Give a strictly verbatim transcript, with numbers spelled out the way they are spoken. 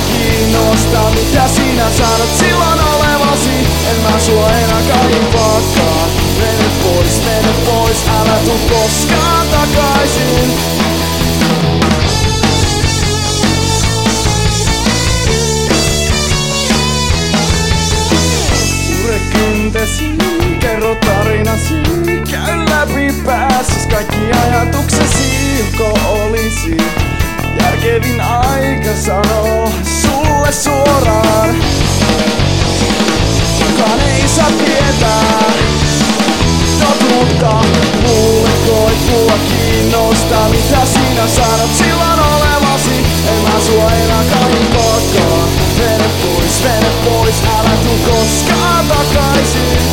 kiinnosta, mitä sinä sanot silloin olevasi. En mä sua enää kaipaakaan. Mene pois, mene pois, älä tuu koskaan takaisin. Pure kyntesi, kerro tarinasi. Käy läpi päässäs kaikki ajatuksesi, joko olisi järkevin aika sanoa sulle suoraan. Kukaan ei saa tietää totuutta. Mulle koippua kiinnostaa, mitä sinä sanot silloin olevasi. En mä sua enää kaipaakaan. Mene pois, mene pois, älä tuu koskaan takaisin.